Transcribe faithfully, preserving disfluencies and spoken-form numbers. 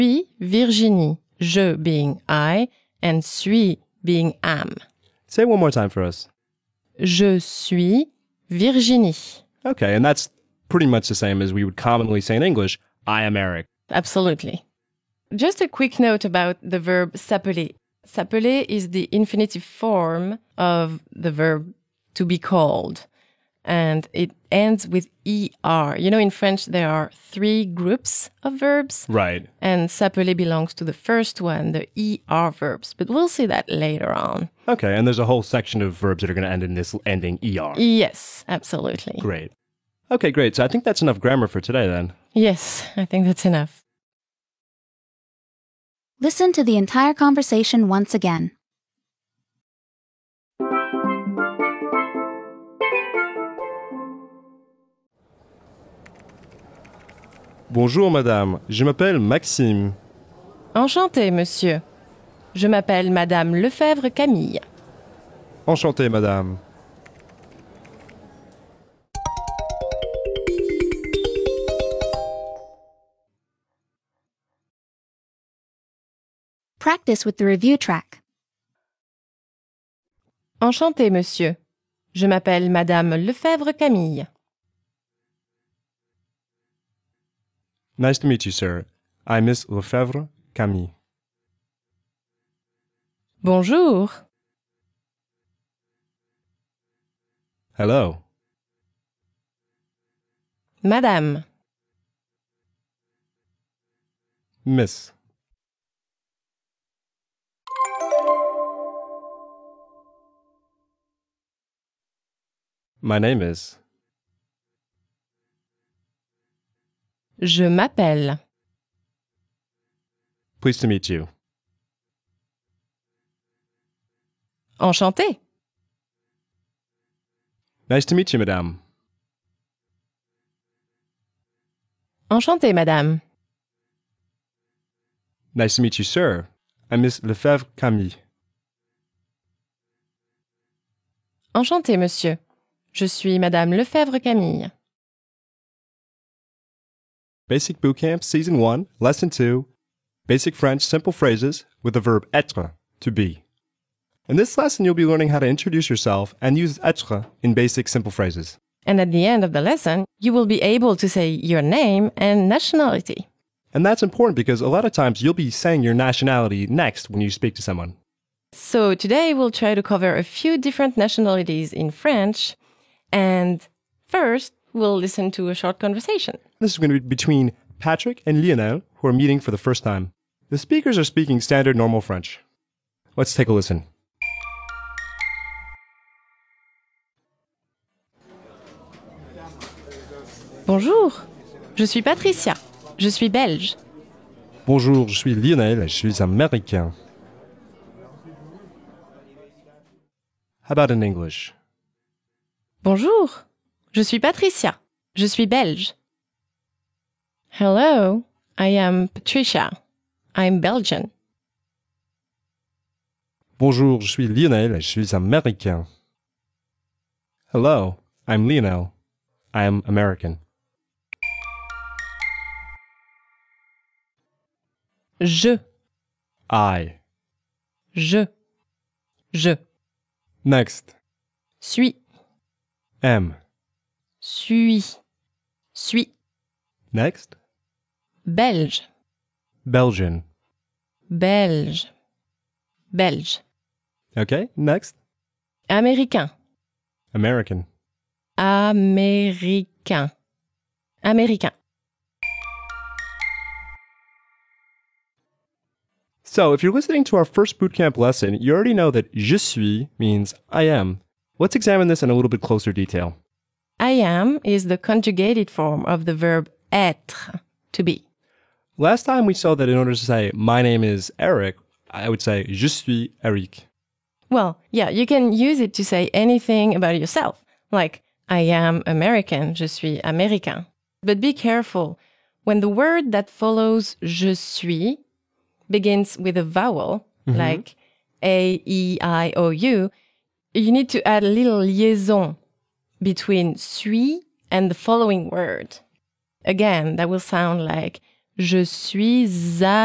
suis Virginie. Je being I and suis being am. Say it one more time for us. Je suis Virginie. Okay, and that's pretty much the same as we would commonly say in English, I am Eric. Absolutely. Just a quick note about the verb s'appeler. S'appeler is the infinitive form of the verb to be called. And it ends with er. You know, in French, there are three groups of verbs. Right. And s'appeler belongs to the first one, the er verbs. But we'll see that later on. Okay, and there's a whole section of verbs that are going to end in this ending er. Yes, absolutely. Great. Okay, great. So I think that's enough grammar for today then. Yes, I think that's enough. Listen to the entire conversation once again. Bonjour, madame. Je m'appelle Maxime. Enchanté, monsieur. Je m'appelle Madame Lefebvre Camille. Enchanté, madame. Practice with the review track. Enchanté, monsieur. Je m'appelle Madame Lefebvre Camille. Nice to meet you, sir. I'm Miss Lefebvre Camille. Bonjour. Hello. Madame. Miss. My name is. Je m'appelle. Pleased to meet you. Enchanté. Nice to meet you, madame. Enchanté, madame. Nice to meet you, sir. I'm Miss Lefebvre Camille. Enchanté, monsieur. Je suis Madame Lefebvre Camille. Basic Bootcamp Season one, Lesson two, Basic French Simple Phrases with the verb être, to be. In this lesson, you'll be learning how to introduce yourself and use être in basic simple phrases. And at the end of the lesson, you will be able to say your name and nationality. And that's important because a lot of times you'll be saying your nationality next when you speak to someone. So today we'll try to cover a few different nationalities in French. And first, we'll listen to a short conversation. This is going to be between Patrick and Lionel, who are meeting for the first time. The speakers are speaking standard normal French. Let's take a listen. Bonjour, je suis Patricia. Je suis belge. Bonjour, je suis Lionel, je suis américain. How about in English? Bonjour, je suis Patricia. Je suis belge. Hello, I am Patricia. I'm Belgian. Bonjour, je suis Lionel, je suis américain. Hello, I'm Lionel. I am American. Je, I. je, je. Next. Suis, Am. suis, suis. Next. Belge, Belgian. belge, belge. Okay, next. Américain, American. américain, américain. So, if you're listening to our first bootcamp lesson, you already know that je suis means I am. Let's examine this in a little bit closer detail. I am is the conjugated form of the verb être, to be. Last time we saw that in order to say, my name is Eric, I would say, je suis Eric. Well, yeah, you can use it to say anything about yourself, like, I am American, je suis américain. But be careful. When the word that follows je suis begins with a vowel, mm-hmm. like A, E, I, O, U, you need to add a little liaison between suis and the following word. Again, that will sound like je suis à